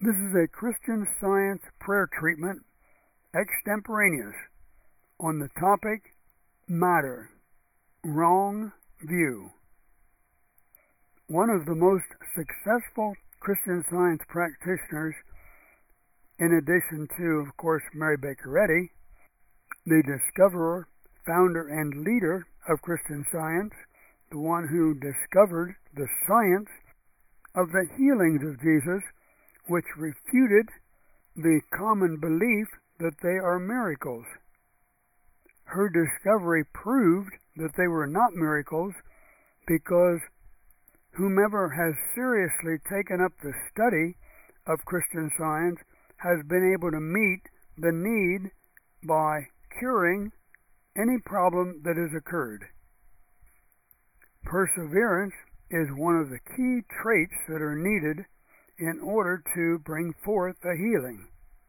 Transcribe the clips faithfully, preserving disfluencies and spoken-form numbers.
This is a Christian Science prayer treatment, extemporaneous, on the topic, matter, wrong view. One of the most successful Christian Science practitioners, in addition to, of course, Mary Baker Eddy, the discoverer, founder, and leader of Christian Science, the one who discovered the science of the healings of Jesus, which refuted the common belief that they are miracles. Her discovery proved that they were not miracles because whomever has seriously taken up the study of Christian Science has been able to meet the need by curing any problem that has occurred. Perseverance is one of the key traits that are needed in order to bring forth a healing.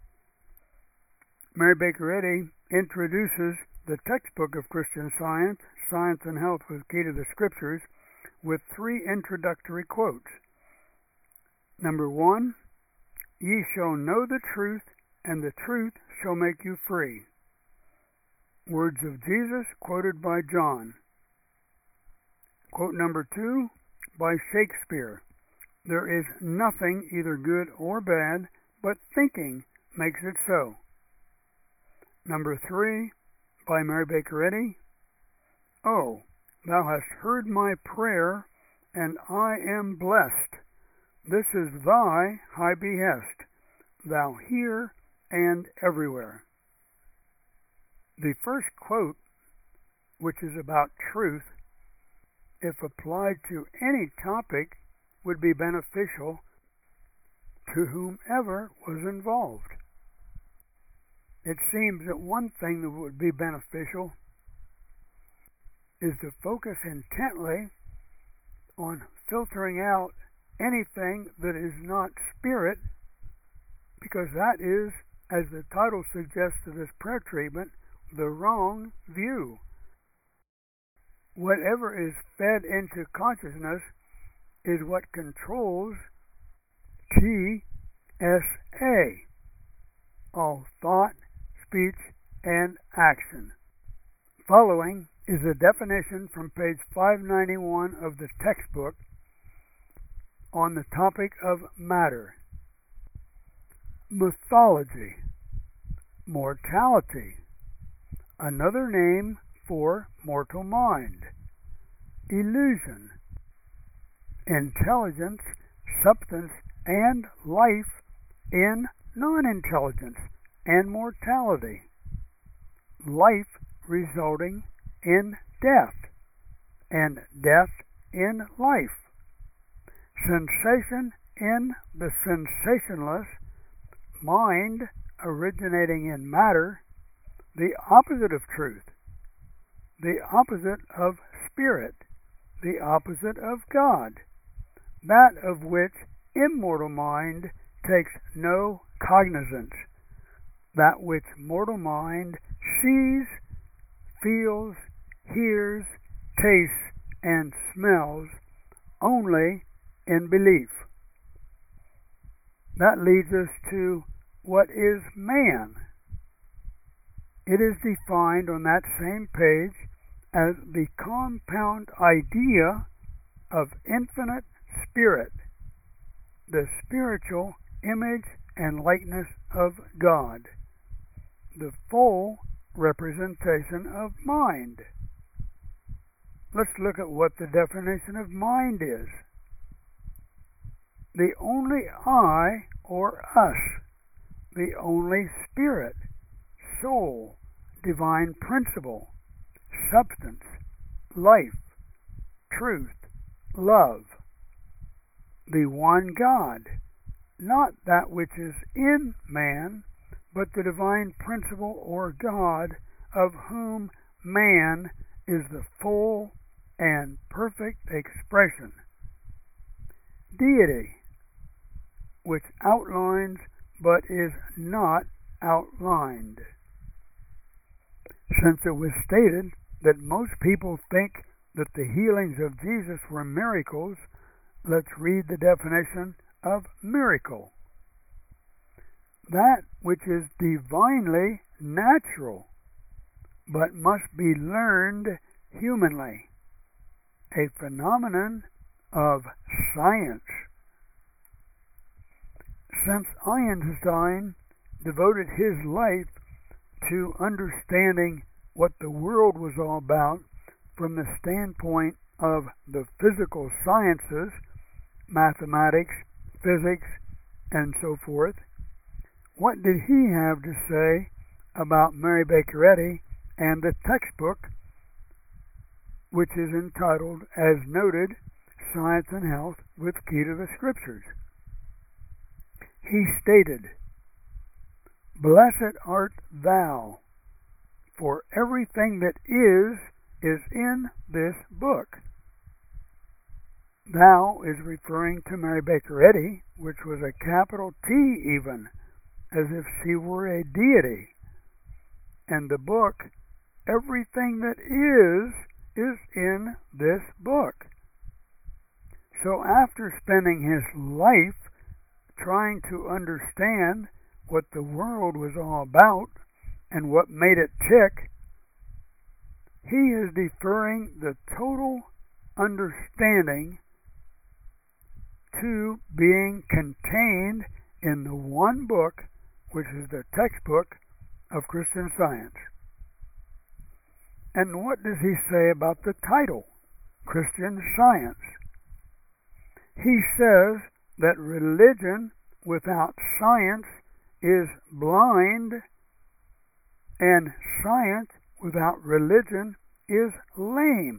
Mary Baker Eddy introduces the textbook of Christian Science, Science and Health with Key to the Scriptures, with three introductory quotes. Number one, ye shall know the truth, and the truth shall make you free. Words of Jesus quoted by John. Quote number two, by Shakespeare. There is nothing either good or bad, but thinking makes it so. Number three, by Mary Baker Eddy. Oh, thou hast heard my prayer, and I am blessed. This is thy high behest, thou here and everywhere. The first quote, which is about truth, if applied to any topic, would be beneficial to whomever was involved. It seems that one thing that would be beneficial is to focus intently on filtering out anything that is not spirit, because that is, as the title suggests to this prayer treatment, the wrong view. Whatever is fed into consciousness is what controls T S A, all thought, speech, and action. Following is a definition from page five ninety-one of the textbook on the topic of matter. Mythology, mortality, another name for mortal mind, illusion, intelligence, substance, and life in non-intelligence, and mortality, life resulting in death, and death in life, sensation in the sensationless, mind originating in matter, the opposite of truth, the opposite of spirit, the opposite of God, that of which immortal mind takes no cognizance, that which mortal mind sees, feels, hears, tastes, and smells only in belief. That leads us to what is man. It is defined on that same page as the compound idea of infinite spirit, the spiritual image and likeness of God, the full representation of mind. Let's look at what the definition of mind is. The only I, or us, the only spirit, soul, divine principle, substance, life, truth, love, the one God, not that which is in man, but the divine principle or God of whom man is the full and perfect expression. Deity, which outlines but is not outlined. Since it was stated that most people think that the healings of Jesus were miracles, let's read the definition of miracle. that which is divinely natural, but must be learned humanly, a phenomenon of science. Since Einstein devoted his life to understanding what the world was all about from the standpoint of the physical sciences, mathematics, physics, and so forth, what did he have to say about Mary Baker Eddy and the textbook, which is entitled, as noted, Science and Health with Key to the Scriptures? He stated, "Blessed art thou, for everything that is, is in this book." Thou is referring to Mary Baker Eddy, which was a capital T even, as if she were a deity. And the book, everything that is, is in this book. So after spending his life trying to understand what the world was all about and what made it tick, he is deferring the total understanding to being contained in the one book, which is the textbook of Christian Science. And what does he say about the title, Christian Science? He says that religion without science is blind, and science without religion is lame.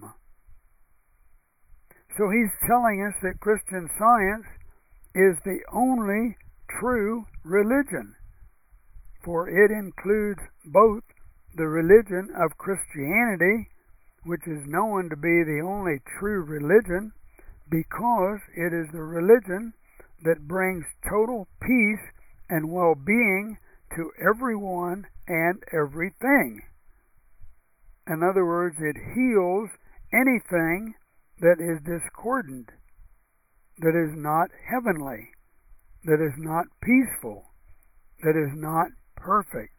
So he's telling us that Christian Science is the only true religion, for it includes both the religion of Christianity, which is known to be the only true religion because it is the religion that brings total peace and well-being to everyone and everything. In other words, it heals anything that is discordant, that is not heavenly, that is not peaceful, that is not perfect.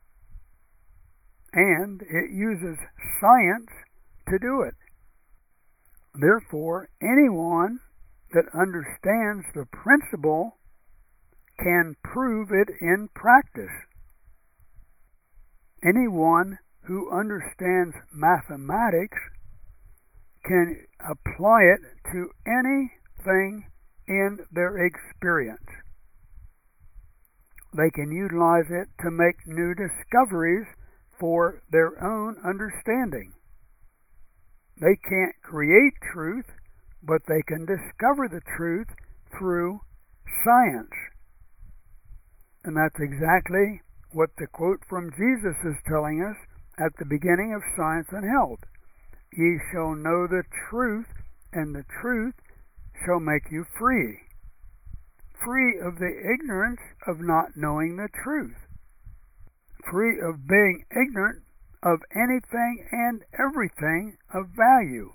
And it uses science to do it. Therefore, anyone that understands the principle can prove it in practice. Anyone who understands mathematics can apply it to anything in their experience. They can utilize it to make new discoveries for their own understanding. They can't create truth, but they can discover the truth through science. And that's exactly what the quote from Jesus is telling us at the beginning of Science and Health. Ye shall know the truth, and the truth shall make you free. Free of the ignorance of not knowing the truth. Free of being ignorant of anything and everything of value.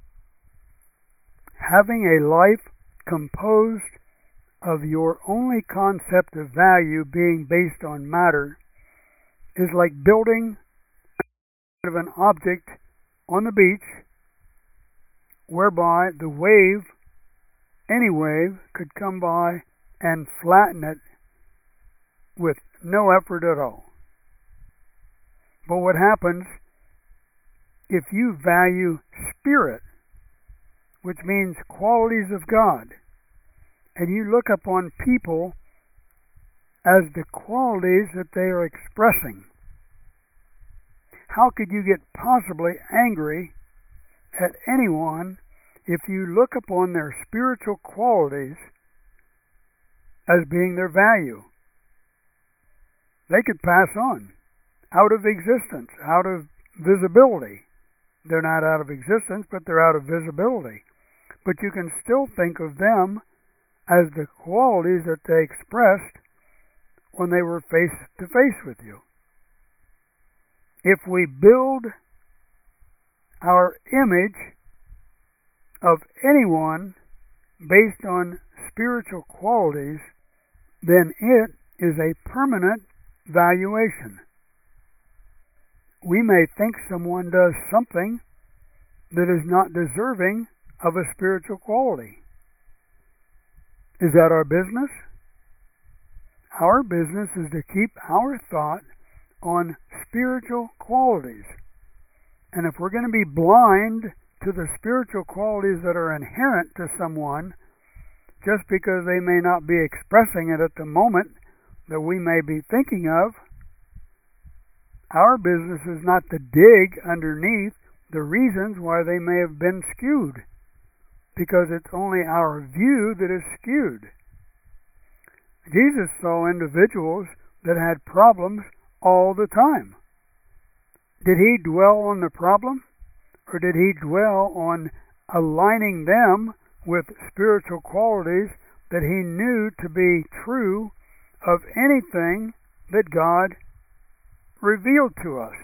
Having a life composed of your only concept of value being based on matter is like building of an object on the beach whereby the wave, any wave, could come by and flatten it with no effort at all. But what happens if you value spirit, which means qualities of God, and you look upon people as the qualities that they are expressing? How could you get possibly angry at anyone if you look upon their spiritual qualities as being their value? They could pass on, out of existence, out of visibility. They're not out of existence, but they're out of visibility. But you can still think of them as the qualities that they expressed when they were face to face with you. If we build our image of anyone based on spiritual qualities, then it is a permanent valuation. We may think someone does something that is not deserving of a spiritual quality. Is that our business? Our business is to keep our thought on spiritual qualities. And if we're going to be blind to the spiritual qualities that are inherent to someone, just because they may not be expressing it at the moment that we may be thinking of, our business is not to dig underneath the reasons why they may have been skewed, because it's only our view that is skewed. Jesus saw individuals that had problems all the time. Did he dwell on the problem, or did he dwell on aligning them with spiritual qualities that he knew to be true of anything that God revealed to us?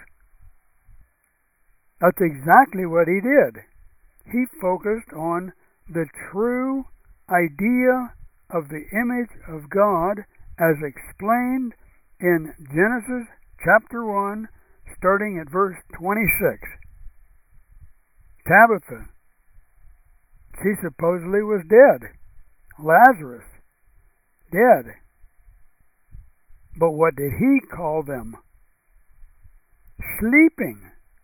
That's exactly what he did. He focused on the true idea of the image of God as explained in Genesis chapter one, starting at verse twenty-six. Tabitha, she supposedly was dead. Lazarus, dead. But what did he call them? Sleeping.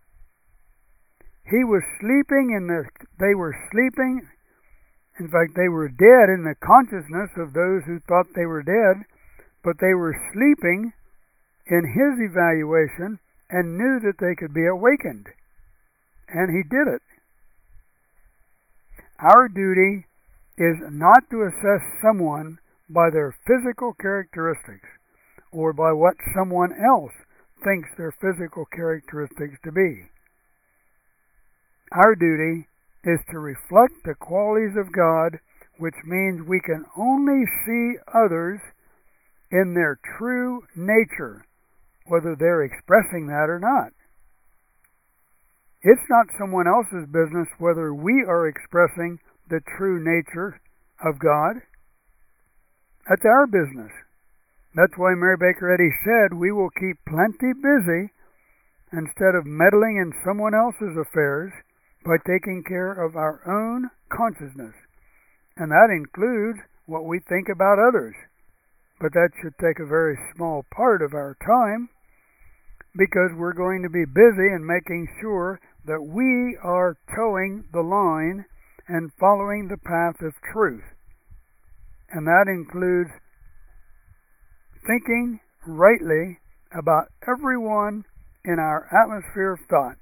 He was sleeping, and they were sleeping. In fact, they were dead in the consciousness of those who thought they were dead, but they were sleeping in his evaluation and knew that they could be awakened. And he did it. Our duty is not to assess someone by their physical characteristics or by what someone else thinks their physical characteristics to be. Our duty is to reflect the qualities of God, which means we can only see others in their true nature, whether they're expressing that or not. It's not someone else's business whether we are expressing the true nature of God. That's our business. That's why Mary Baker Eddy said we will keep plenty busy instead of meddling in someone else's affairs by taking care of our own consciousness. And that includes what we think about others. But that should take a very small part of our time, because we're going to be busy in making sure that we are towing the line and following the path of truth. And that includes thinking rightly about everyone in our atmosphere of thought.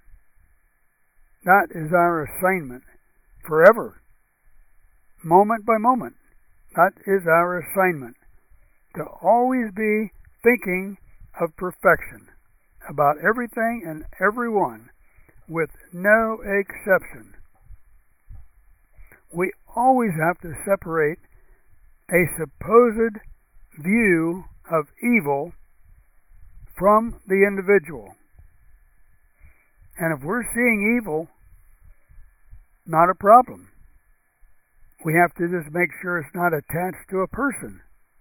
That is our assignment forever, moment by moment. That is our assignment, to always be thinking of perfection about everything and everyone, with no exception. We always have to separate a supposed view of evil from the individual. And if we're seeing evil, not a problem. We have to just make sure it's not attached to a person.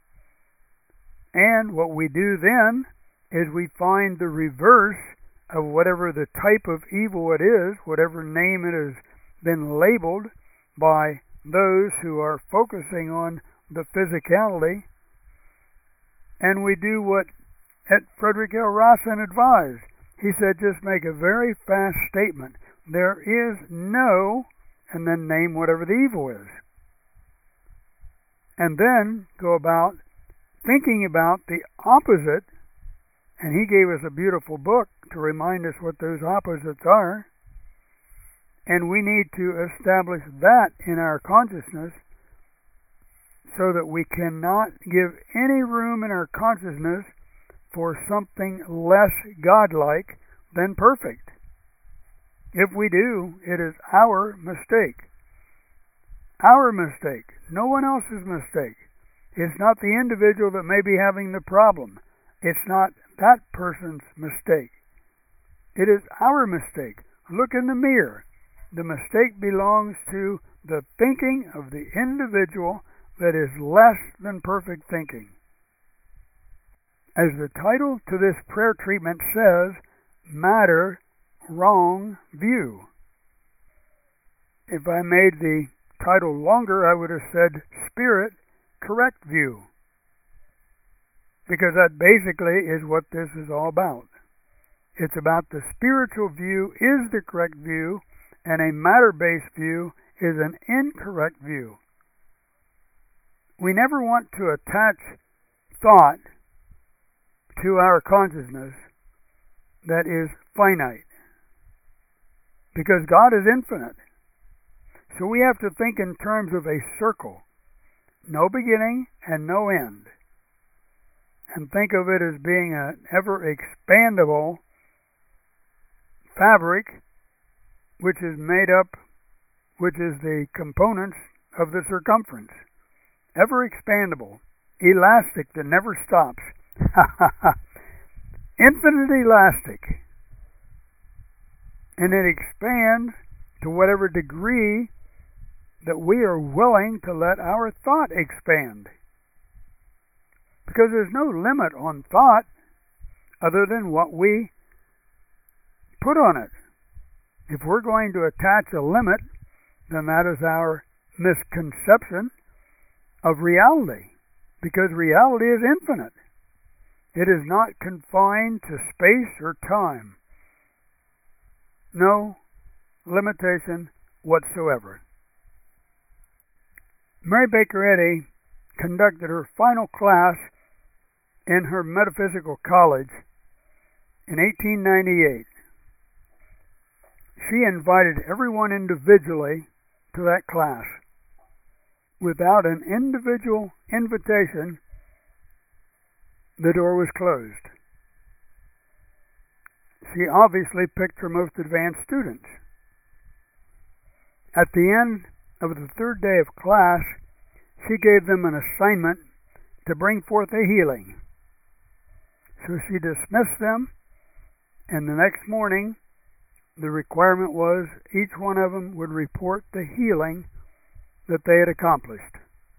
And what we do then is we find the reverse of whatever the type of evil it is, whatever name it has been labeled by those who are focusing on the physicality, and we do what Frederick L. Rawson advised. He said, just make a very fast statement. There is no, and then name whatever the evil is. And then go about thinking about the opposite, and he gave us a beautiful book to remind us what those opposites are. And we need to establish that in our consciousness so that we cannot give any room in our consciousness for something less godlike than perfect. If we do, it is our mistake. Our mistake. No one else's mistake. It's not the individual that may be having the problem. It's not that person's mistake. It is our mistake. Look in the mirror. The mistake belongs to the thinking of the individual that is less than perfect thinking. As the title to this prayer treatment says, matter, wrong view. If I made the title longer, I would have said spirit, correct view. Because that basically is what this is all about. It's about the spiritual view is the correct view, and a matter-based view is an incorrect view. We never want to attach thought to our consciousness that is finite, because God is infinite. So we have to think in terms of a circle, no beginning and no end, and think of it as being an ever-expandable fabric which is made up, which is the components of the circumference. Ever-expandable, elastic that never stops. Infinite elastic. And it expands to whatever degree that we are willing to let our thought expand. Because there's no limit on thought other than what we put on it. If we're going to attach a limit, then that is our misconception of reality. Because reality is infinite. It is not confined to space or time. No limitation whatsoever. Mary Baker Eddy conducted her final class in her metaphysical college in eighteen ninety-eight. She invited everyone individually to that class. Without an individual invitation, the door was closed. She obviously picked her most advanced students. At the end of the third day of class, she gave them an assignment to bring forth a healing. So she dismissed them, and the next morning, the requirement was each one of them would report the healing that they had accomplished.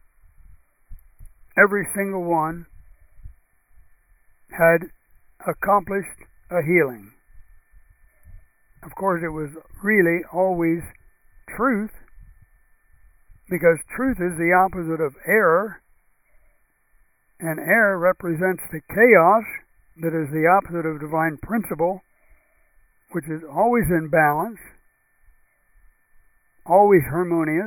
Every single one had accomplished a healing. Of course, it was really always truth, because truth is the opposite of error, and error represents the chaos that is the opposite of divine principle, which is always in balance, always harmonious.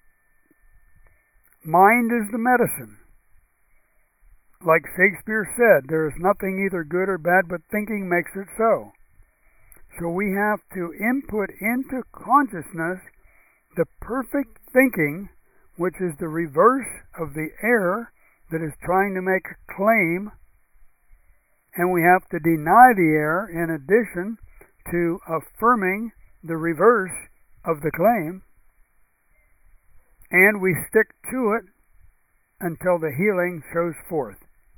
Mind is the medicine. Like Shakespeare said, there is nothing either good or bad, but thinking makes it so. So we have to input into consciousness the perfect thinking, which is the reverse of the error that is trying to make a claim, and we have to deny the error in addition to affirming the reverse of the claim, and we stick to it until the healing shows forth.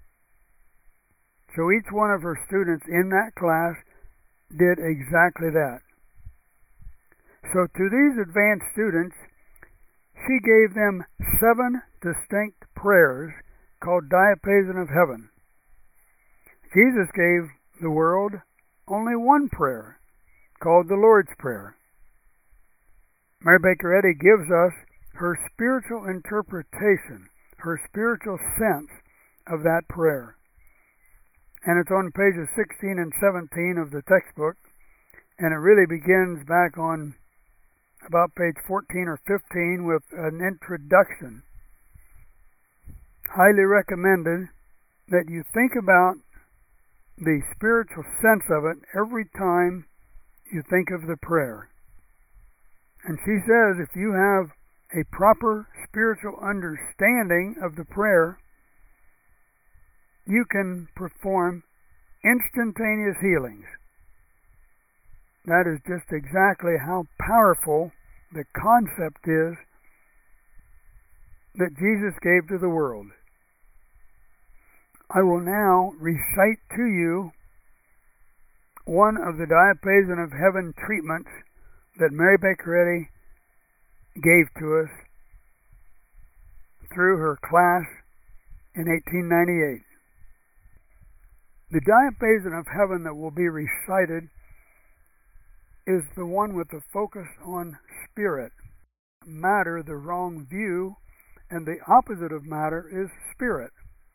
So each one of her students in that class did exactly that. So to these advanced students, she gave them seven distinct prayers called Diapason of Heaven. Jesus gave the world only one prayer called the Lord's Prayer. Mary Baker Eddy gives us her spiritual interpretation, her spiritual sense of that prayer. And it's on pages sixteen and seventeen of the textbook, and it really begins back on about page fourteen or fifteen with an introduction. Highly recommended that you think about the spiritual sense of it every time you think of the prayer. And she says if you have a proper spiritual understanding of the prayer, you can perform instantaneous healings. That is just exactly how powerful the concept is that Jesus gave to the world. I will now recite to you one of the Diapason of Heaven treatments that Mary Baker Eddy gave to us through her class in eighteen ninety-eight. The diapason of heaven that will be recited is the one with the focus on spirit. Matter, the wrong view, and the opposite of matter is spirit.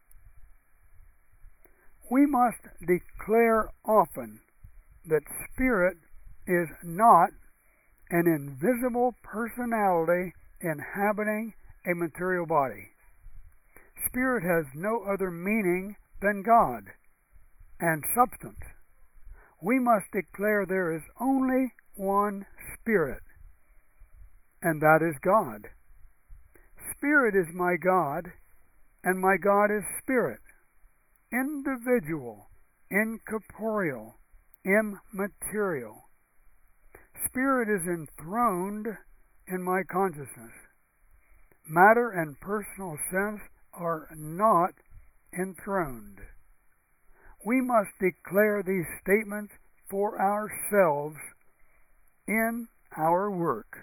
We must declare often that spirit is not an invisible personality inhabiting a material body. Spirit has no other meaning than God and substance. We must declare there is only one Spirit, and that is God. Spirit is my God, and my God is Spirit, individual, incorporeal, immaterial. Spirit is enthroned in my consciousness. Matter and personal sense are not enthroned. We must declare these statements for ourselves in our work.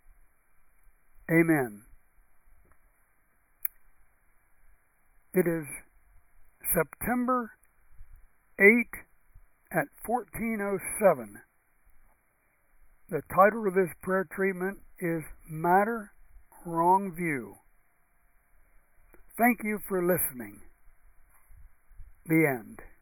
Amen. It is September eighth at fourteen oh seven. The title of this prayer treatment is Matter, Wrong View. Thank you for listening. The end.